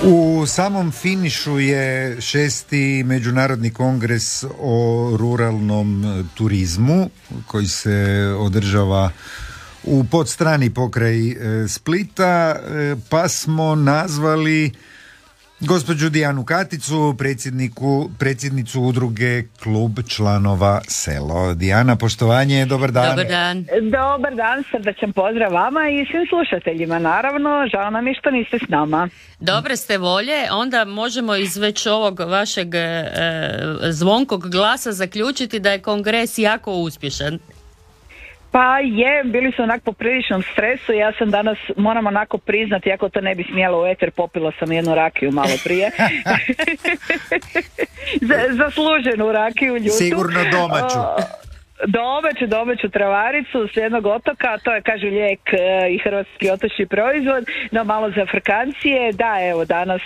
U samom finišu je 6. Međunarodni kongres o ruralnom turizmu koji se održava u Podstrani pokraj Splita, pa smo nazvali gospođu Dijanu Katicu, predsjednicu udruge Klub članova Selo. Dijana, poštovanje, dobar dan. Dobar dan. Dobar dan, srdačan pozdrav vama i svim slušateljima, naravno, žao nam je što niste s nama. Dobre ste volje, onda možemo iz već ovog vašeg zvonkog glasa zaključiti da je kongres jako uspješan. Pa je, bili su onako po priličnom stresu, ja sam danas, moram onako priznati, iako to ne bi smjela u eter, popila sam jednu rakiju malo prije. Zasluženu rakiju, ljutu. Sigurno domaću. Domaću travaricu s jednog otoka, to je, kažu, lijek i hrvatski otočni proizvod, no malo za frkancije. Da, evo, danas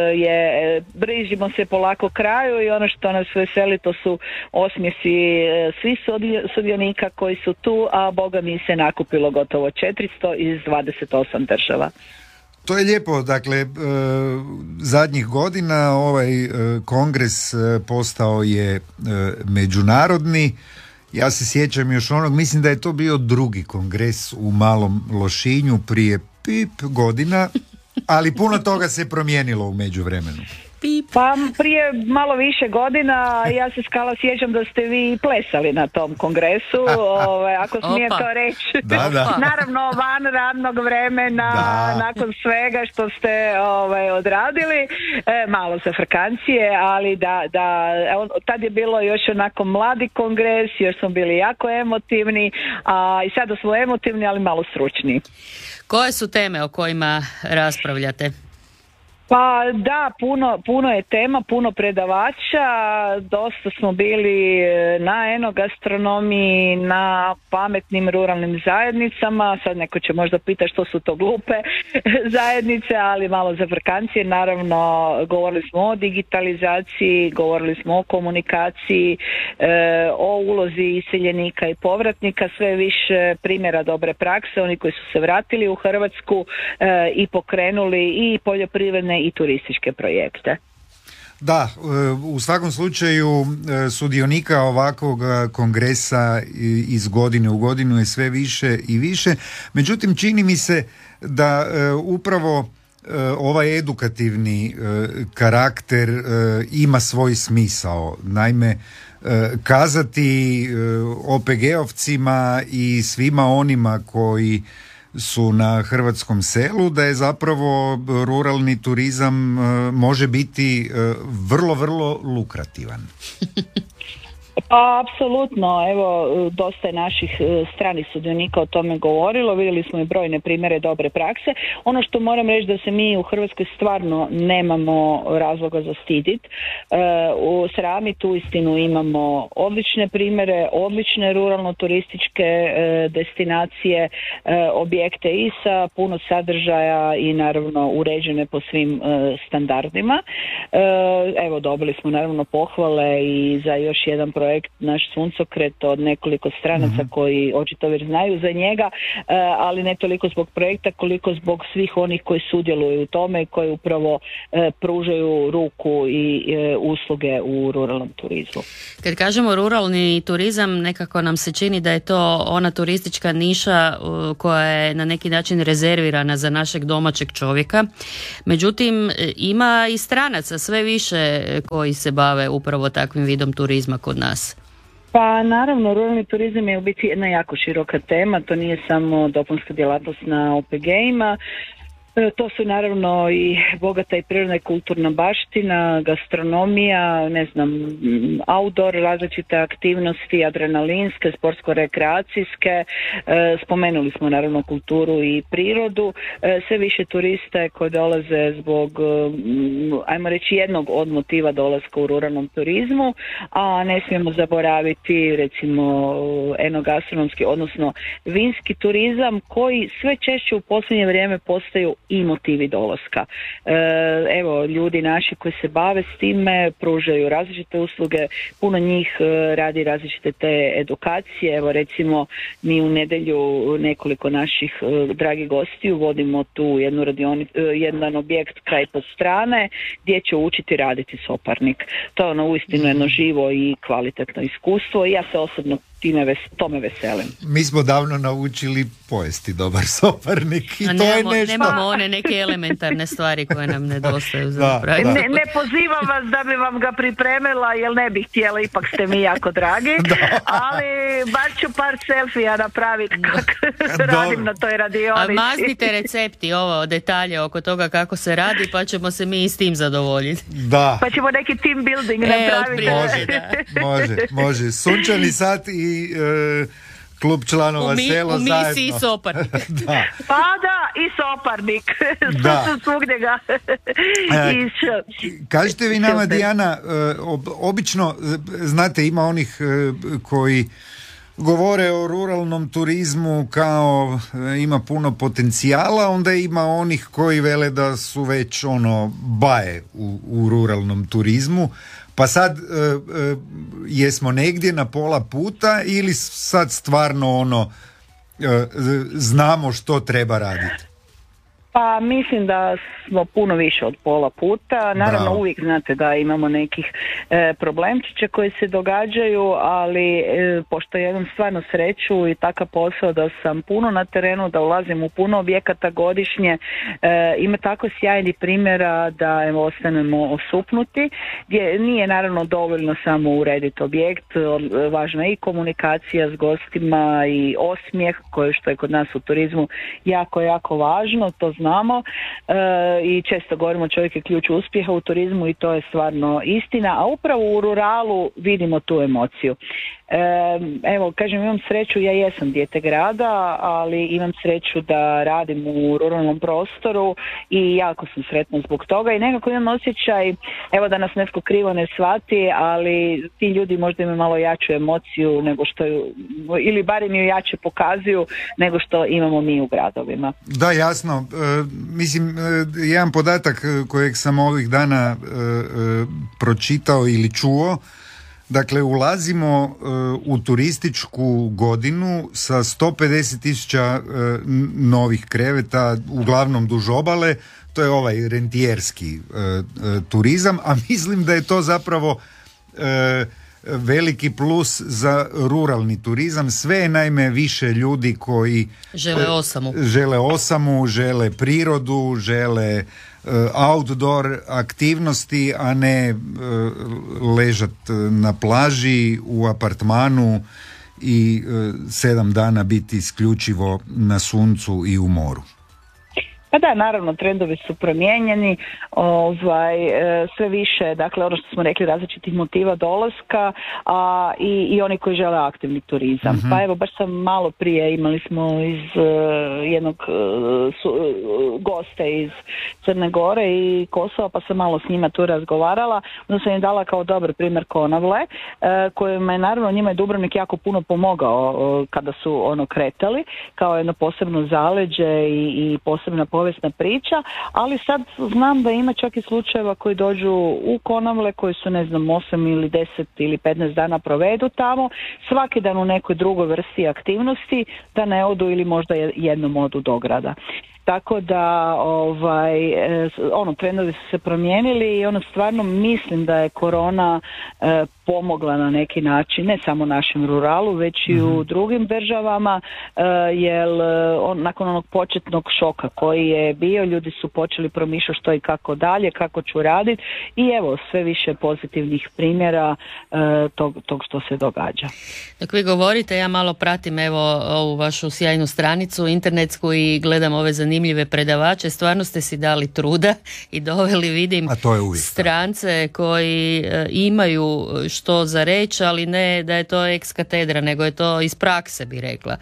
bližimo se polako kraju i ono što nas veseli, to su osmjesi svih sudionika koji su tu, a boga mi se nakupilo gotovo 400 iz 28 država. To je lijepo, dakle, zadnjih godina ovaj kongres postao je međunarodni. Ja se sjećam još onog, mislim da je to bio drugi kongres u Malom Lošinju prije godina, ali puno toga se promijenilo u međuvremenu. Pa prije malo više godina, ja se skala sjećam da ste vi plesali na tom kongresu, ako smijem to reći. Da. Naravno, van radnog vremena, nakon svega što ste odradili, malo za frkancije, ali tad je bilo još onako mladi kongres, još smo bili jako emotivni, i sada smo emotivni, ali malo stručni. Koje su teme o kojima raspravljate? Pa da, puno je tema, puno predavača, dosta smo bili na enogastronomiji, na pametnim ruralnim zajednicama, sad neko će možda pitati što su to glupe zajednice, ali malo za frkancije, naravno govorili smo o digitalizaciji, govorili smo o komunikaciji, o ulozi iseljenika i povratnika, sve više primjera dobre prakse, oni koji su se vratili u Hrvatsku i pokrenuli i poljoprivredne i turističke projekte. Da, u svakom slučaju sudionika ovakvog kongresa iz godine u godinu je sve više i više. Međutim, čini mi se da upravo ovaj edukativni karakter ima svoj smisao. Naime, kazati OPG-ovcima i svima onima koji su na hrvatskom selu da je zapravo ruralni turizam može biti vrlo, vrlo lukrativan. Pa, apsolutno, evo, dosta je naših stranih sudionika o tome govorilo, vidjeli smo i brojne primjere dobre prakse. Ono što moram reći da se mi u Hrvatskoj stvarno nemamo razloga za stidit. U Srami tu istinu imamo odlične primjere, odlične ruralno-turističke destinacije, objekte i sa puno sadržaja i naravno uređene po svim standardima. Evo, dobili smo naravno pohvale i za još jedan projekt, naš suncokret, od nekoliko stranaca koji očito već znaju za njega, ali ne toliko zbog projekta koliko zbog svih onih koji sudjeluju u tome i koji upravo pružaju ruku i usluge u ruralnom turizmu. Kad kažemo ruralni turizam, nekako nam se čini da je to ona turistička niša koja je na neki način rezervirana za našeg domaćeg čovjeka. Međutim, ima i stranaca sve više koji se bave upravo takvim vidom turizma kod nas. Pa naravno, ruralni turizam je u biti jedna jako široka tema, to nije samo dopunska djelatnost na OPG-ima, to su naravno i bogata i prirodna i kulturna baština, gastronomija, ne znam, outdoor, različite aktivnosti, adrenalinske, sportsko-rekreacijske, spomenuli smo naravno kulturu i prirodu, sve više turiste koji dolaze zbog, ajmo reći, jednog od motiva dolaska u ruralnom turizmu, a ne smijemo zaboraviti recimo enogastronomski, odnosno vinski turizam koji sve češće u posljednje vrijeme postaju i motivi dolaska. Evo, ljudi naši koji se bave s time pružaju različite usluge, puno njih radi različite te edukacije. Evo, recimo, mi u nedjelju nekoliko naših dragih gostiju vodimo tu jedan objekt kraj pod strane gdje će učiti raditi soparnik. To je uistinu jedno živo i kvalitetno iskustvo i ja se osobno tome veselim. Mi smo davno naučili pojesti dobar soparnik i to je nešto. Nemamo one neke elementarne stvari koje nam nedostaju za napraviti. Ne pozivam vas da bi vam ga pripremila, jer ne bih htjela, ipak ste mi jako dragi, ali bar ću par selfija napraviti kako radim na toj radionici. A maznite recepti, detalje oko toga kako se radi, pa ćemo se mi i s tim zadovoljiti. Da. Pa ćemo neki team building napraviti. Može. Sunčani sat i klub članova Selo zajedno. U misiji Soparnik. Da. Pa da, i Soparnik. Svugdje ga. Kažete vi nama, Dijana, obično, znate, ima onih koji govore o ruralnom turizmu kao ima puno potencijala, onda ima onih koji vele da su već baje u ruralnom turizmu. Pa sad jesmo negdje na pola puta ili sad stvarno znamo što treba raditi? Pa mislim da smo puno više od pola puta. Naravno, uvijek znate da imamo nekih problemčića koji se događaju, ali pošto ja imam stvarno sreću i takav posao da sam puno na terenu, da ulazim u puno objekata godišnje, ima tako sjajnih primjera da ostanemo osupnuti, gdje nije naravno dovoljno samo urediti objekt, važna je i komunikacija s gostima i osmijeh, što je kod nas u turizmu jako, jako važno, to znamo i često govorimo čovjek je ključ uspjeha u turizmu i to je stvarno istina, a upravo u ruralu vidimo tu emociju. Evo, kažem, imam sreću, ja jesam dijete grada, ali imam sreću da radim u ruralnom prostoru i jako sam sretna zbog toga i nekako imam osjećaj, evo da nas netko krivo ne shvati, ali ti ljudi možda imaju malo jaču emociju nego što ili barem ju jače pokazuju nego što imamo mi u gradovima. Da, jasno. Mislim, jedan podatak kojeg sam ovih dana pročitao ili čuo, dakle, ulazimo u turističku godinu sa 150.000 novih kreveta, uglavnom duž obale, to je ovaj rentijerski turizam, a mislim da je to zapravo veliki plus za ruralni turizam. Sve je naime više ljudi koji žele osamu, žele prirodu, žele outdoor aktivnosti, a ne ležat na plaži u apartmanu i 7 dana biti isključivo na suncu i u moru. Pa da, naravno, trendovi su promijenjeni, sve više, dakle, ono što smo rekli, različitih motiva dolaska, i oni koji žele aktivni turizam. Pa evo, baš sam malo prije, imali smo iz jednog gosta iz Crne Gore i Kosova, pa sam malo s njima tu razgovarala, onda sam im dala kao dobar primjer Konavle, kojima je, naravno, njima je Dubrovnik jako puno pomogao kada su kretali, kao jedno posebno zaleđe i posebna povijesna priča, ali sad znam da ima čak i slučajeva koji dođu u Konavle, koji su 8 ili 10 ili 15 dana provedu tamo, svaki dan u nekoj drugoj vrsti aktivnosti, da ne odu ili možda jednom odu do grada. Tako da trendovi su se promijenili i stvarno mislim da je korona pomogla na neki način, ne samo našem ruralu, već i u drugim državama, jer nakon onog početnog šoka koji je bio, ljudi su počeli promišljati što i kako dalje, kako ću raditi i evo sve više pozitivnih primjera tog što se događa. Dok vi govorite, ja malo pratim ovu vašu sjajnu stranicu internetsku i gledam ove zanimljive predavače, stvarno ste si dali truda i doveli, vidim, strance koji imaju što za reći, ali ne da je to ex katedra, nego je to iz prakse, bi rekla.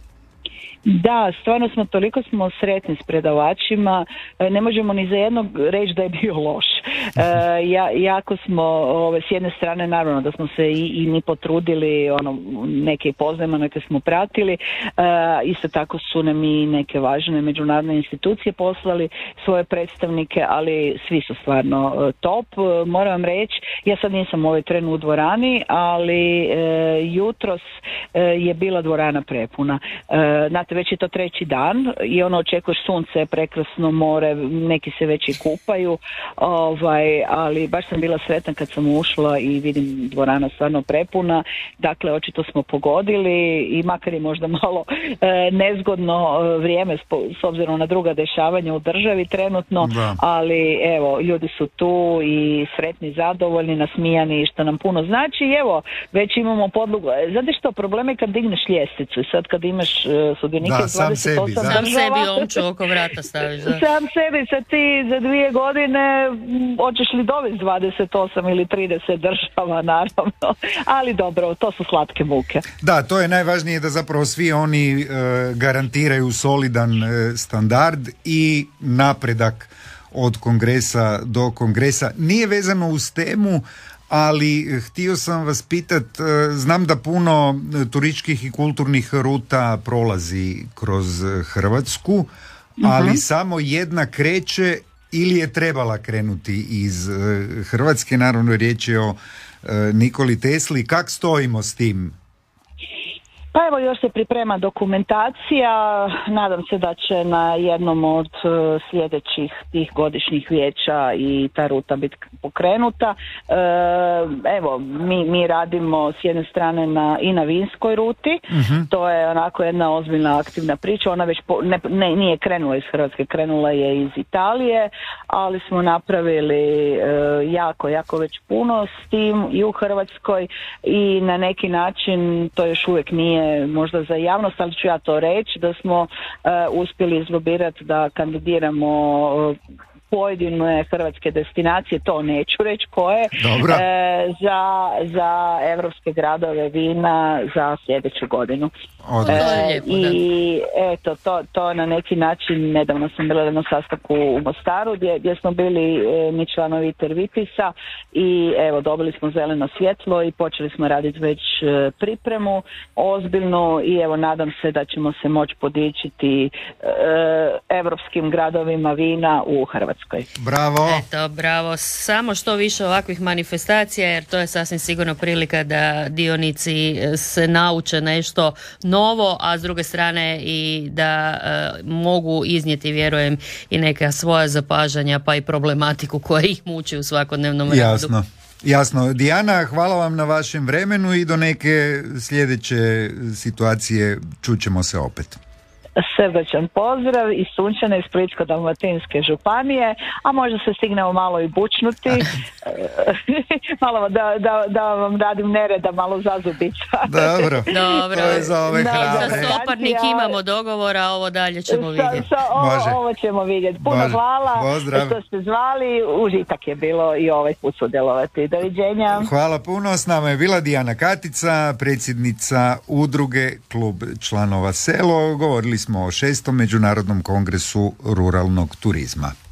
Da, stvarno toliko smo sretni s predavačima, ne možemo ni za jednog reći da je bio loš. Jako smo, s jedne strane naravno da smo se i mi potrudili, neke poznajemo, neke smo pratili, isto tako su nam i neke važne međunarodne institucije poslali svoje predstavnike, ali svi su stvarno top. Moram vam reći, ja sad nisam ovaj tren u dvorani, ali jutros je bila dvorana prepuna. Znate, već je to treći dan i očekuješ sunce, prekrasno more, neki se već i kupaju, ali baš sam bila sretna kad sam ušla i vidim dvorana stvarno prepuna. Dakle, očito smo pogodili i makar je možda malo nezgodno vrijeme s obzirom na druga dešavanja u državi trenutno, da. Ali evo, ljudi su tu i sretni, zadovoljni, nasmijani, što nam puno znači. I evo, već imamo podlogu. Znate što, problem je kad digneš ljestvicu i sad kad imaš sudionike 28 država, sam sebi omču oko vrata staviš. Da. Sam sebi, sad ti za 2 godine hoćeš li dovesti 28 ili 30 država, naravno. Ali dobro, to su slatke muke. Da, to je najvažnije, da zapravo svi oni garantiraju solidan standard i napredak od kongresa do kongresa. Nije vezano uz temu, ali htio sam vas pitat, znam da puno turističkih i kulturnih ruta prolazi kroz Hrvatsku, ali samo jedna kreće ili je trebala krenuti iz Hrvatske. Naravno, riječ je o Nikoli Tesli. Kak stojimo s tim? Pa evo, još se priprema dokumentacija, nadam se da će na jednom od sljedećih tih godišnjih vijeća i ta ruta biti pokrenuta. Evo, mi radimo s jedne strane i na vinskoj ruti, to je onako jedna ozbiljna aktivna priča, ona već nije krenula iz Hrvatske, krenula je iz Italije, ali smo napravili jako već puno s tim i u Hrvatskoj i na neki način to još uvijek nije možda za javnost, ali ću ja to reći, da smo uspjeli izlobirati da kandidiramo pojedine hrvatske destinacije, to neću reći koje, za evropske gradove vina za sljedeću godinu. I eto, to na neki način, nedavno sam bila na sastanku u Mostaru gdje smo bili mi članovi Tervipisa i evo, dobili smo zeleno svjetlo i počeli smo raditi već pripremu ozbiljnu i evo, nadam se da ćemo se moći podičiti evropskim gradovima vina u Hrvatskoj. Bravo! Eto, bravo. Samo što više ovakvih manifestacija, jer to je sasvim sigurno prilika da dionici se nauče nešto novo, a s druge strane i da mogu iznijeti, vjerujem, i neka svoja zapažanja pa i problematiku koja ih muči u svakodnevnom radu. Jasno. Dijana, hvala vam na vašem vremenu i do neke sljedeće situacije čućemo se opet. Srdačan pozdrav iz sunčane Splitsko-dalmatinske županije, a možda se stignemo malo i bučnuti, malo da vam radim nereda, malo zazubica. Dobro. To je za ove hrabre. Za Stoparnik imamo dogovora, ovo dalje ćemo vidjeti. Ovo ćemo vidjeti. Puno hvala što ste zvali, užitak je bilo i ovaj put sudjelovati. Doviđenja. Hvala puno, s nama je bila Dijana Katica, predsjednica udruge Klub članova Selo. Govorili smo o 6. Međunarodnom kongresu ruralnog turizma.